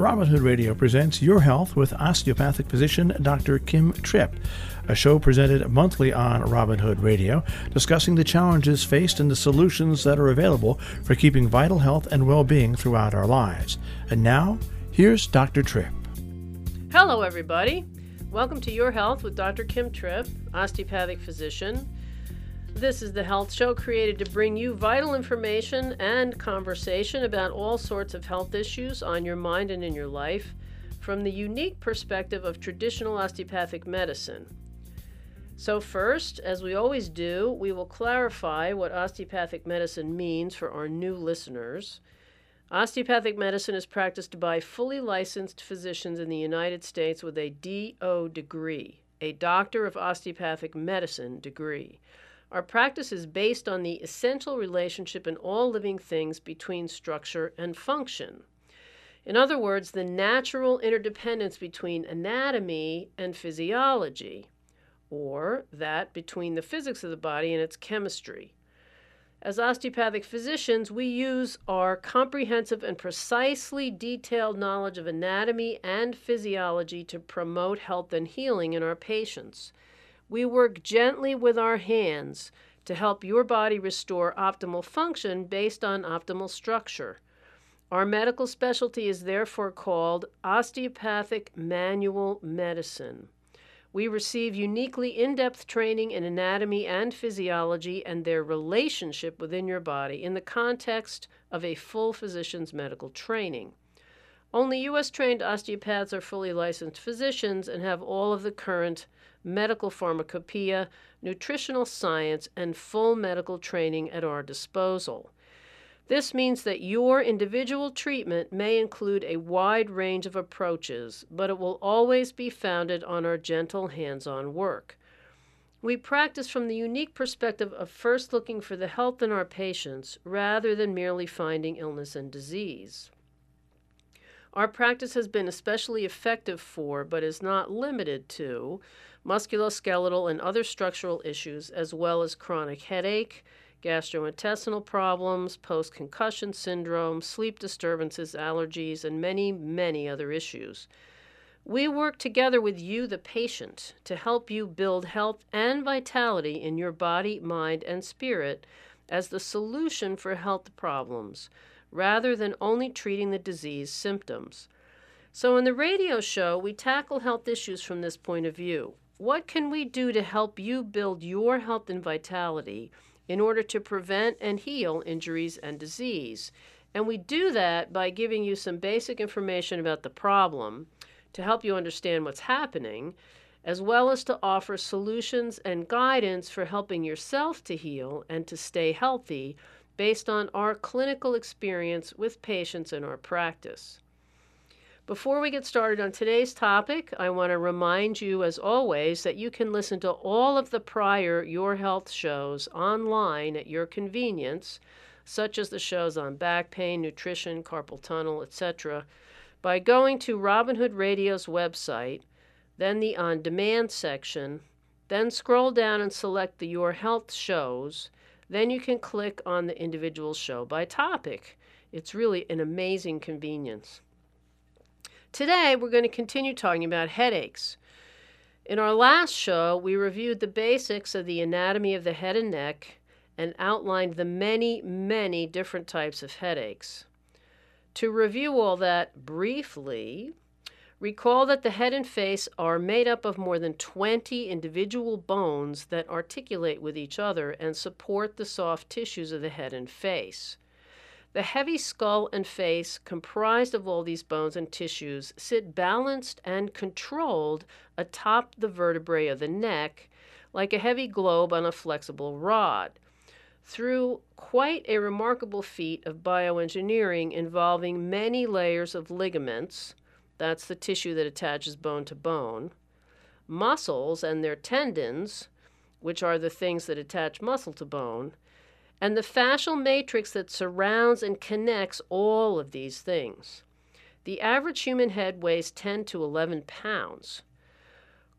Robin Hood Radio presents Your Health with osteopathic physician Dr. Kim Tripp, a show presented monthly on Robin Hood Radio, discussing the challenges faced and the solutions that are available for keeping vital health and well-being throughout our lives. And now, here's Dr. Tripp. Hello, everybody. Welcome to Your Health with Dr. Kim Tripp, osteopathic physician. This is the health show created to bring you vital information and conversation about all sorts of health issues on your mind and in your life from the unique perspective of traditional osteopathic medicine. So first, as we always do, we will clarify what osteopathic medicine means for our new listeners. Osteopathic medicine is practiced by fully licensed physicians in the United States with a DO degree, a Doctor of Osteopathic Medicine degree. Our practice is based on the essential relationship in all living things between structure and function. In other words, the natural interdependence between anatomy and physiology, or that between the physics of the body and its chemistry. As osteopathic physicians, we use our comprehensive and precisely detailed knowledge of anatomy and physiology to promote health and healing in our patients. We work gently with our hands to help your body restore optimal function based on optimal structure. Our medical specialty is therefore called osteopathic manual medicine. We receive uniquely in-depth training in anatomy and physiology and their relationship within your body in the context of a full physician's medical training. Only U.S.-trained osteopaths are fully licensed physicians and have all of the current medical pharmacopoeia, nutritional science, and full medical training at our disposal. This means that your individual treatment may include a wide range of approaches, but it will always be founded on our gentle hands-on work. We practice from the unique perspective of first looking for the health in our patients rather than merely finding illness and disease. Our practice has been especially effective for, but is not limited to, musculoskeletal and other structural issues, as well as chronic headache, gastrointestinal problems, post-concussion syndrome, sleep disturbances, allergies, and many, many other issues. We work together with you, the patient, to help you build health and vitality in your body, mind, and spirit as the solution for health problems, rather than only treating the disease symptoms. So in the radio show, we tackle health issues from this point of view. What can we do to help you build your health and vitality in order to prevent and heal injuries and disease? And we do that by giving you some basic information about the problem to help you understand what's happening, as well as to offer solutions and guidance for helping yourself to heal and to stay healthy based on our clinical experience with patients in our practice. Before we get started on today's topic, I want to remind you, as always, that you can listen to all of the prior Your Health shows online at your convenience, such as the shows on back pain, nutrition, carpal tunnel, etc., by going to Robin Hood Radio's website, then the On Demand section, then scroll down and select the Your Health shows. Then you can click on the individual show by topic. It's really an amazing convenience. Today, we're going to continue talking about headaches. In our last show, we reviewed the basics of the anatomy of the head and neck and outlined the many, many different types of headaches. To review all that briefly, recall that the head and face are made up of more than 20 individual bones that articulate with each other and support the soft tissues of the head and face. The heavy skull and face, comprised of all these bones and tissues, sit balanced and controlled atop the vertebrae of the neck, like a heavy globe on a flexible rod, through quite a remarkable feat of bioengineering involving many layers of ligaments, that's the tissue that attaches bone to bone, muscles and their tendons, which are the things that attach muscle to bone, and the fascial matrix that surrounds and connects all of these things. The average human head weighs 10 to 11 pounds.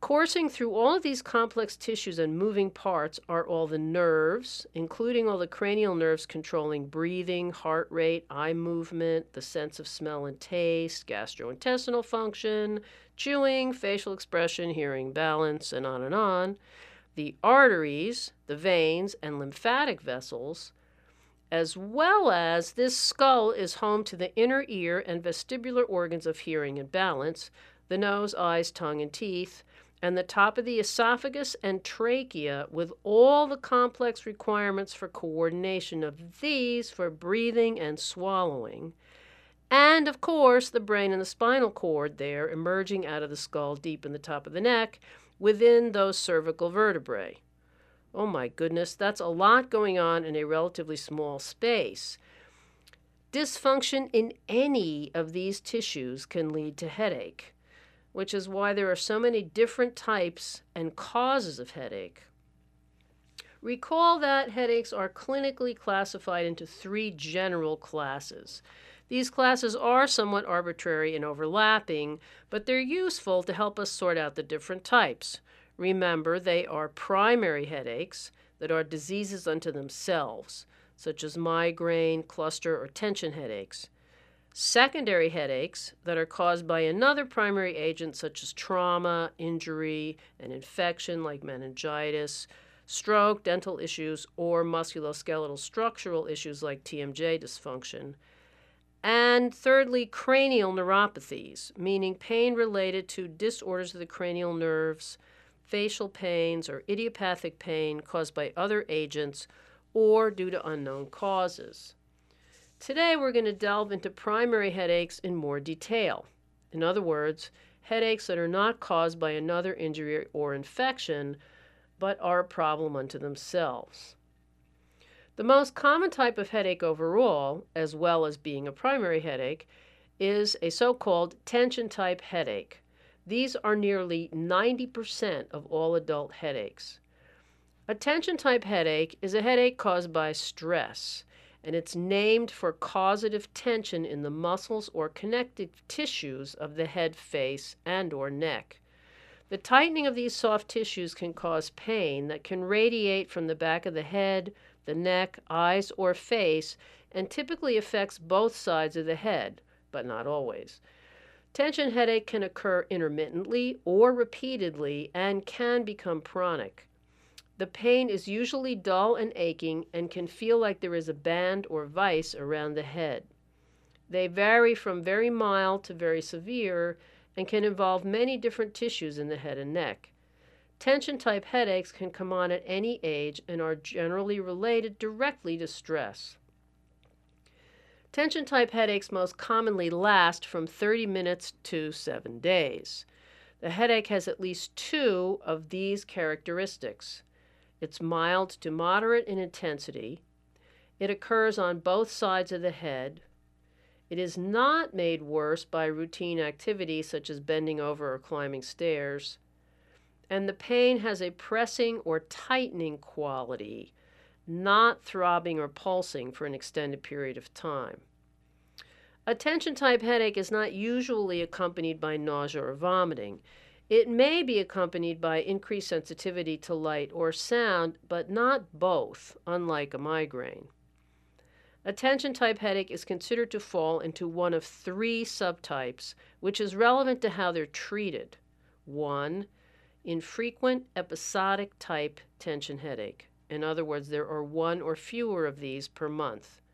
Coursing through all of these complex tissues and moving parts are all the nerves, including all the cranial nerves controlling breathing, heart rate, eye movement, the sense of smell and taste, gastrointestinal function, chewing, facial expression, hearing, balance, and on and on. The arteries, the veins, and lymphatic vessels, as well as this skull is home to the inner ear and vestibular organs of hearing and balance, the nose, eyes, tongue, and teeth, and the top of the esophagus and trachea with all the complex requirements for coordination of these for breathing and swallowing. And, of course, the brain and the spinal cord there emerging out of the skull deep in the top of the neck within those cervical vertebrae. Oh my goodness, that's a lot going on in a relatively small space. Dysfunction in any of these tissues can lead to headache, which is why there are so many different types and causes of headache. Recall that headaches are clinically classified into 3 general classes. These classes are somewhat arbitrary and overlapping, but they're useful to help us sort out the different types. Remember, they are primary headaches that are diseases unto themselves, such as migraine, cluster, or tension headaches. Secondary headaches that are caused by another primary agent such as trauma, injury, an infection like meningitis, stroke, dental issues, or musculoskeletal structural issues like TMJ dysfunction. And thirdly, cranial neuropathies, meaning pain related to disorders of the cranial nerves, facial pains, or idiopathic pain caused by other agents or due to unknown causes. Today, we're going to delve into primary headaches in more detail. In other words, headaches that are not caused by another injury or infection, but are a problem unto themselves. The most common type of headache overall, as well as being a primary headache, is a so-called tension-type headache. These are nearly 90% of all adult headaches. A tension-type headache is a headache caused by stress, and it's named for causative tension in the muscles or connective tissues of the head, face, and or neck. The tightening of these soft tissues can cause pain that can radiate from the back of the head, the neck, eyes, or face, and typically affects both sides of the head, but not always. Tension headache can occur intermittently or repeatedly and can become chronic. The pain is usually dull and aching and can feel like there is a band or vise around the head. They vary from very mild to very severe and can involve many different tissues in the head and neck. Tension-type headaches can come on at any age and are generally related directly to stress. Tension-type headaches most commonly last from 30 minutes to 7 days. The headache has at least 2 of these characteristics. It's mild to moderate in intensity. It occurs on both sides of the head. It is not made worse by routine activity such as bending over or climbing stairs. And the pain has a pressing or tightening quality, not throbbing or pulsing for an extended period of time. A tension-type headache is not usually accompanied by nausea or vomiting. It may be accompanied by increased sensitivity to light or sound, but not both, unlike a migraine. A tension-type headache is considered to fall into one of 3 subtypes, which is relevant to how they're treated. 1, infrequent episodic type tension headache. In other words, there are 1 or fewer of these per month.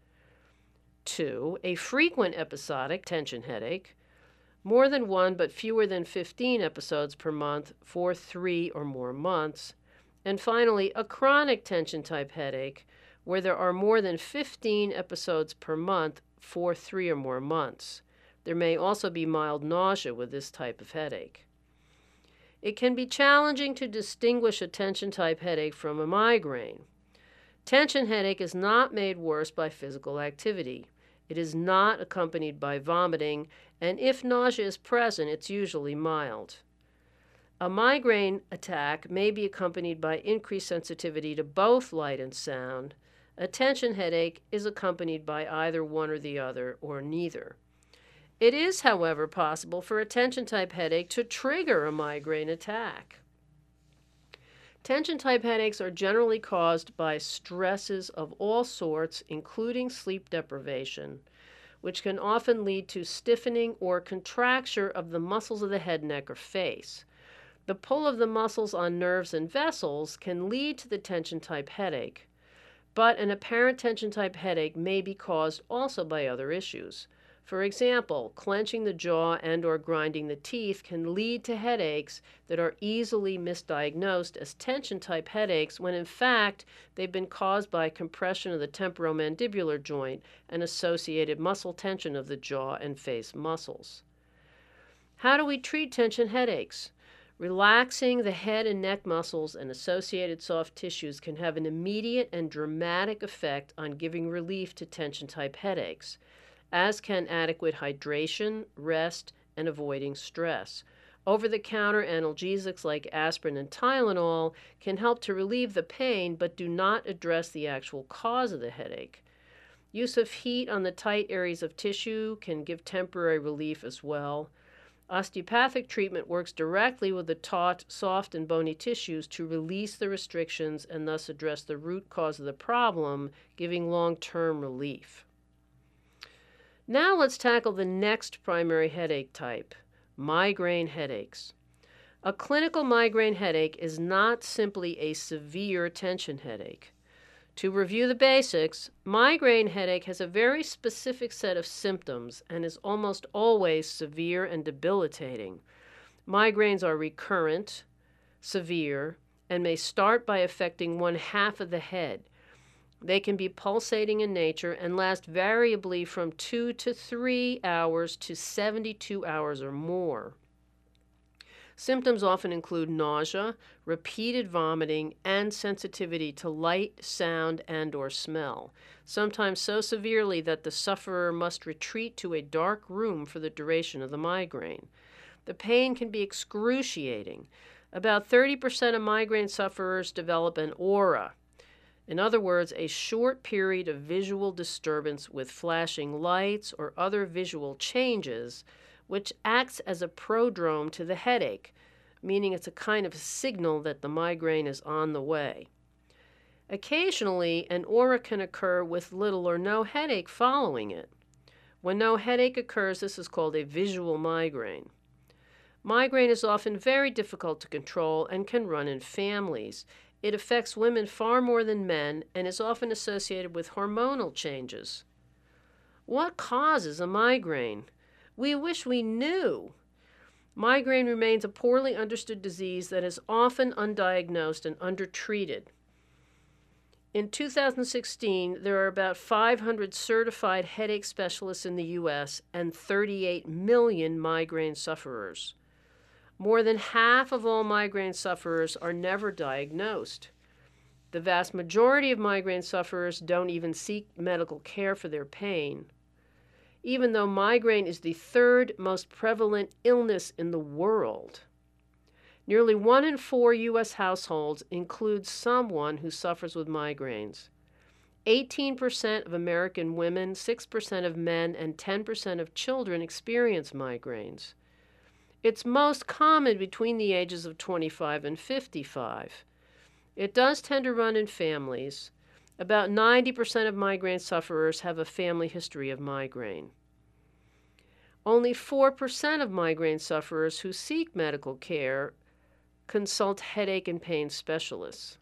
2, a frequent episodic tension headache. More than 1 but fewer than 15 episodes per month for 3 or more months. And finally, a chronic tension-type headache where there are more than 15 episodes per month for 3 or more months. There may also be mild nausea with this type of headache. It can be challenging to distinguish a tension-type headache from a migraine. Tension headache is not made worse by physical activity. It is not accompanied by vomiting, and if nausea is present, it's usually mild. A migraine attack may be accompanied by increased sensitivity to both light and sound. A tension headache is accompanied by either one or the other, or neither. It is, however, possible for a tension-type headache to trigger a migraine attack. Tension-type headaches are generally caused by stresses of all sorts, including sleep deprivation, which can often lead to stiffening or contracture of the muscles of the head, neck, or face. The pull of the muscles on nerves and vessels can lead to the tension-type headache, but an apparent tension-type headache may be caused also by other issues. For example, clenching the jaw and or grinding the teeth can lead to headaches that are easily misdiagnosed as tension-type headaches when in fact they've been caused by compression of the temporomandibular joint and associated muscle tension of the jaw and face muscles. How do we treat tension headaches? Relaxing the head and neck muscles and associated soft tissues can have an immediate and dramatic effect on giving relief to tension-type headaches, as can adequate hydration, rest, and avoiding stress. Over-the-counter analgesics like aspirin and Tylenol can help to relieve the pain but do not address the actual cause of the headache. Use of heat on the tight areas of tissue can give temporary relief as well. Osteopathic treatment works directly with the taut, soft, and bony tissues to release the restrictions and thus address the root cause of the problem, giving long-term relief. Now let's tackle the next primary headache type, migraine headaches. A clinical migraine headache is not simply a severe tension headache. To review the basics, migraine headache has a very specific set of symptoms and is almost always severe and debilitating. Migraines are recurrent, severe, and may start by affecting one half of the head. They can be pulsating in nature and last variably from 2 to 3 hours to 72 hours or more. Symptoms often include nausea, repeated vomiting, and sensitivity to light, sound, and or smell, sometimes so severely that the sufferer must retreat to a dark room for the duration of the migraine. The pain can be excruciating. About 30% of migraine sufferers develop an aura. In other words, a short period of visual disturbance with flashing lights or other visual changes, which acts as a prodrome to the headache, meaning it's a kind of signal that the migraine is on the way. Occasionally, an aura can occur with little or no headache following it. When no headache occurs, this is called a visual migraine. Migraine is often very difficult to control and can run in families. It affects women far more than men and is often associated with hormonal changes. What causes a migraine? We wish we knew. Migraine remains a poorly understood disease that is often undiagnosed and undertreated. In 2016, there are about 500 certified headache specialists in the U.S. and 38 million migraine sufferers. More than half of all migraine sufferers are never diagnosed. The vast majority of migraine sufferers don't even seek medical care for their pain. Even though migraine is the third most prevalent illness in the world, nearly 1 in 4 U.S. households includes someone who suffers with migraines. 18% of American women, 6% of men, and 10% of children experience migraines. It's most common between the ages of 25 and 55. It does tend to run in families. About 90% of migraine sufferers have a family history of migraine. Only 4% of migraine sufferers who seek medical care consult headache and pain specialists.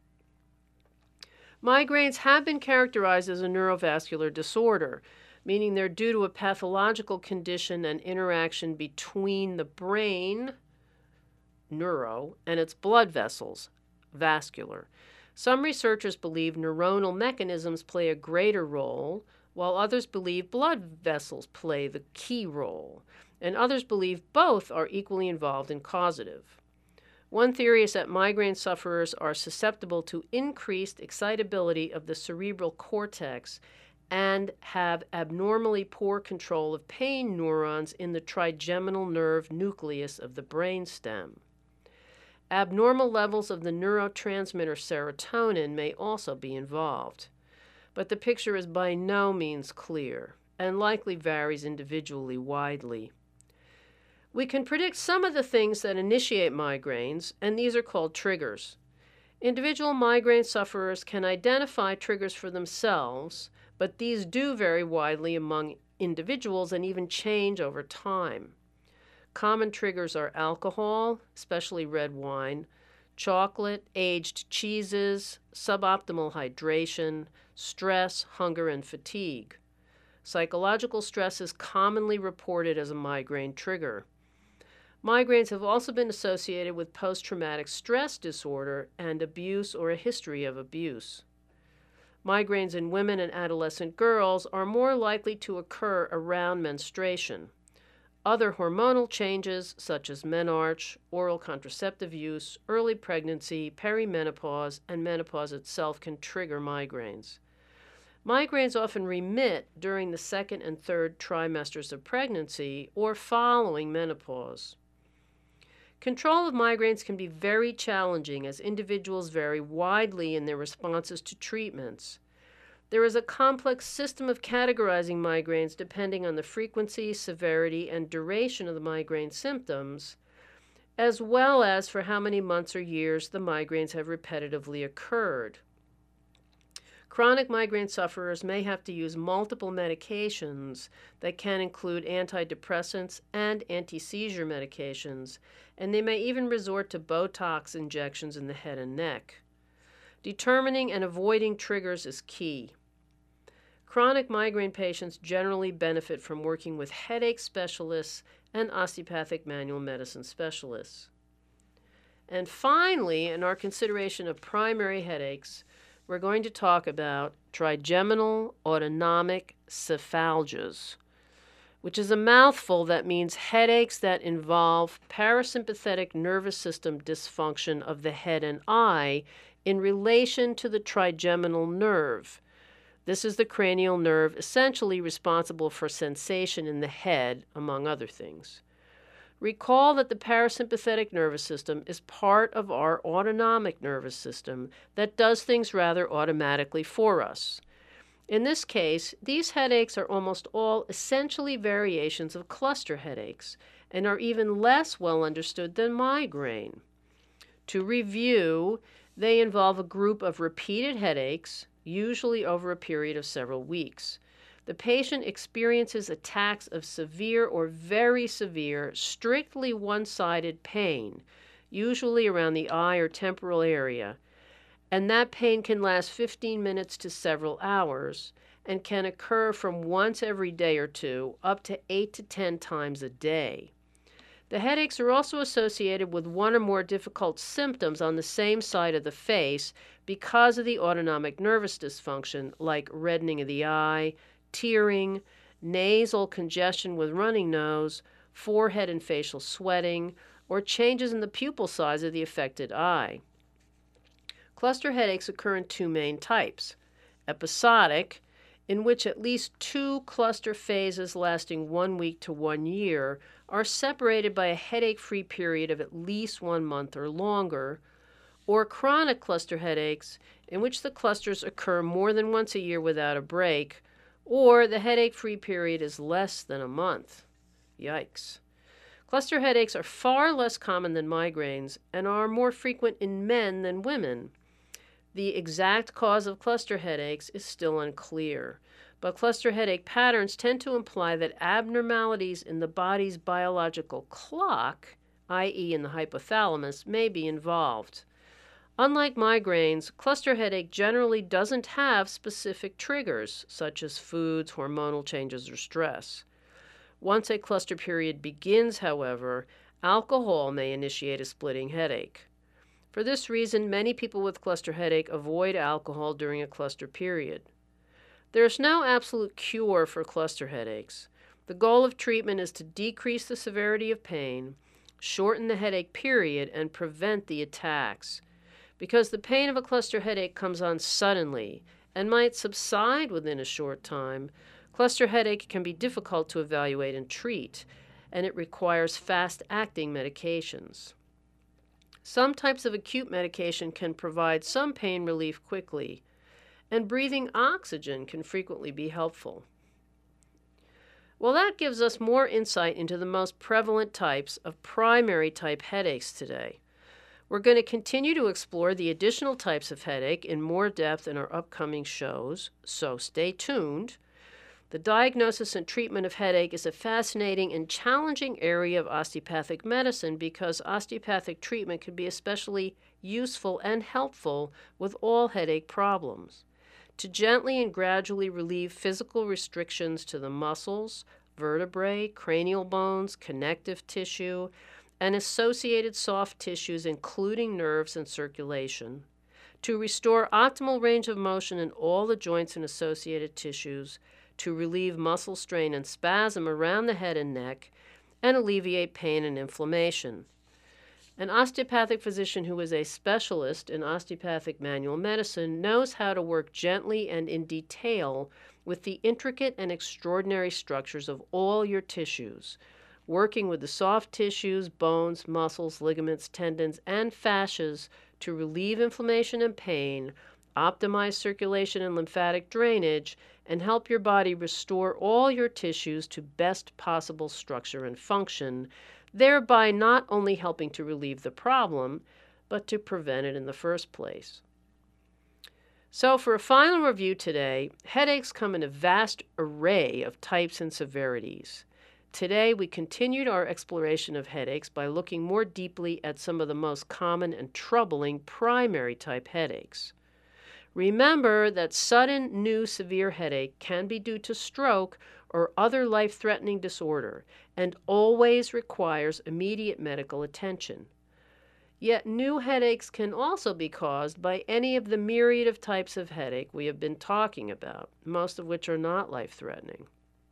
Migraines have been characterized as a neurovascular disorder, meaning they're due to a pathological condition and interaction between the brain, neuro, and its blood vessels, vascular. Some researchers believe neuronal mechanisms play a greater role, while others believe blood vessels play the key role, and others believe both are equally involved and causative. One theory is that migraine sufferers are susceptible to increased excitability of the cerebral cortex and have abnormally poor control of pain neurons in the trigeminal nerve nucleus of the brainstem. Abnormal levels of the neurotransmitter serotonin may also be involved, but the picture is by no means clear. and likely varies individually widely. We can predict some of the things that initiate migraines, and these are called triggers. Individual migraine sufferers can identify triggers for themselves, but these do vary widely among individuals and even change over time. Common triggers are alcohol, especially red wine, chocolate, aged cheeses, suboptimal hydration, stress, hunger, and fatigue. Psychological stress is commonly reported as a migraine trigger. Migraines have also been associated with post-traumatic stress disorder and abuse or a history of abuse. Migraines in women and adolescent girls are more likely to occur around menstruation. Other hormonal changes, such as menarche, oral contraceptive use, early pregnancy, perimenopause, and menopause itself can trigger migraines. Migraines often remit during the second and third trimesters of pregnancy or following menopause. Control of migraines can be very challenging as individuals vary widely in their responses to treatments. There is a complex system of categorizing migraines depending on the frequency, severity, and duration of the migraine symptoms, as well as for how many months or years the migraines have repetitively occurred. Chronic migraine sufferers may have to use multiple medications that can include antidepressants and anti-seizure medications, and they may even resort to Botox injections in the head and neck. Determining and avoiding triggers is key. Chronic migraine patients generally benefit from working with headache specialists and osteopathic manual medicine specialists. And finally, in our consideration of primary headaches, we're going to talk about trigeminal autonomic cephalgias, which is a mouthful that means headaches that involve parasympathetic nervous system dysfunction of the head and eye in relation to the trigeminal nerve. This is the cranial nerve essentially responsible for sensation in the head, among other things. Recall that the parasympathetic nervous system is part of our autonomic nervous system that does things rather automatically for us. In this case, these headaches are almost all essentially variations of cluster headaches and are even less well understood than migraine. To review, they involve a group of repeated headaches, usually over a period of several weeks. The patient experiences attacks of severe or very severe, strictly one-sided pain, usually around the eye or temporal area, and that pain can last 15 minutes to several hours and can occur from once every day or two up to 8 to 10 times a day. The headaches are also associated with one or more difficult symptoms on the same side of the face because of the autonomic nervous dysfunction, like reddening of the eye, tearing, nasal congestion with running nose, forehead and facial sweating, or changes in the pupil size of the affected eye. Cluster headaches occur in two main types: episodic, in which at least two cluster phases lasting 1 week to 1 year are separated by a headache-free period of at least 1 month or longer, or chronic cluster headaches, in which the clusters occur more than once a year without a break, or the headache-free period is less than a month. Yikes. Cluster headaches are far less common than migraines and are more frequent in men than women. The exact cause of cluster headaches is still unclear, but cluster headache patterns tend to imply that abnormalities in the body's biological clock, i.e. in the hypothalamus, may be involved. Unlike migraines, cluster headache generally doesn't have specific triggers, such as foods, hormonal changes, or stress. Once a cluster period begins, however, alcohol may initiate a splitting headache. For this reason, many people with cluster headache avoid alcohol during a cluster period. There is no absolute cure for cluster headaches. The goal of treatment is to decrease the severity of pain, shorten the headache period, and prevent the attacks. Because the pain of a cluster headache comes on suddenly and might subside within a short time, cluster headache can be difficult to evaluate and treat, and it requires fast-acting medications. Some types of acute medication can provide some pain relief quickly, and breathing oxygen can frequently be helpful. Well, that gives us more insight into the most prevalent types of primary type headaches today. We're going to continue to explore the additional types of headache in more depth in our upcoming shows, so stay tuned. The diagnosis and treatment of headache is a fascinating and challenging area of osteopathic medicine because osteopathic treatment can be especially useful and helpful with all headache problems. To gently and gradually relieve physical restrictions to the muscles, vertebrae, cranial bones, connective tissue, and associated soft tissues, including nerves and circulation. To restore optimal range of motion in all the joints and associated tissues, to relieve muscle strain and spasm around the head and neck, and alleviate pain and inflammation. An osteopathic physician who is a specialist in osteopathic manual medicine knows how to work gently and in detail with the intricate and extraordinary structures of all your tissues, working with the soft tissues, bones, muscles, ligaments, tendons, and fascias to relieve inflammation and pain, optimize circulation and lymphatic drainage, and help your body restore all your tissues to best possible structure and function, thereby not only helping to relieve the problem, but to prevent it in the first place. So for a final review today, headaches come in a vast array of types and severities. Today, we continued our exploration of headaches by looking more deeply at some of the most common and troubling primary type headaches. Remember that sudden new severe headache can be due to stroke or other life-threatening disorder and always requires immediate medical attention. Yet new headaches can also be caused by any of the myriad of types of headache we have been talking about, most of which are not life-threatening.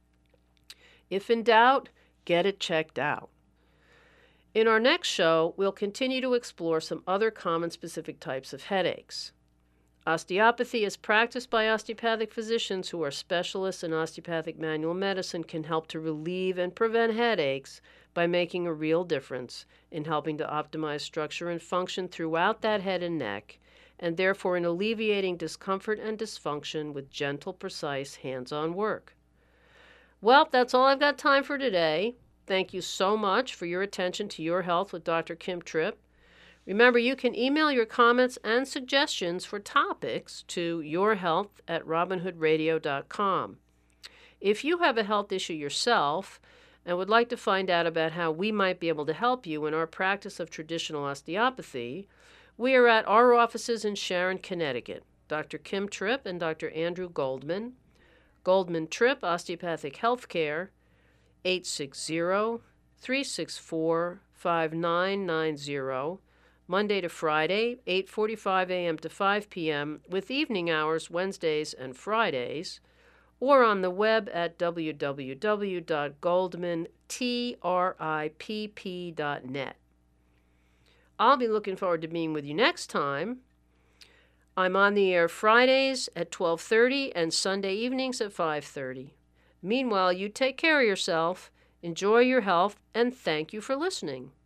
If in doubt, get it checked out. In our next show, we'll continue to explore some other common specific types of headaches. Osteopathy, as practiced by osteopathic physicians who are specialists in osteopathic manual medicine, can help to relieve and prevent headaches by making a real difference in helping to optimize structure and function throughout that head and neck, and therefore in alleviating discomfort and dysfunction with gentle, precise, hands-on work. Well, that's all I've got time for today. Thank you so much for your attention to Your Health with Dr. Kim Tripp. Remember, you can email your comments and suggestions for topics to yourhealth@robinhoodradio.com. If you have a health issue yourself and would like to find out about how we might be able to help you in our practice of traditional osteopathy, we are at our offices in Sharon, Connecticut. Dr. Kim Tripp and Dr. Andrew Goldman. Goldman Tripp Osteopathic Healthcare, 860-364-5990, Monday to Friday, 8:45 a.m. to 5 p.m., with evening hours Wednesdays and Fridays, or on the web at www.goldmantripp.net. I'll be looking forward to being with you next time. I'm on the air Fridays at 12:30 and Sunday evenings at 5:30. Meanwhile, you take care of yourself, enjoy your health, and thank you for listening.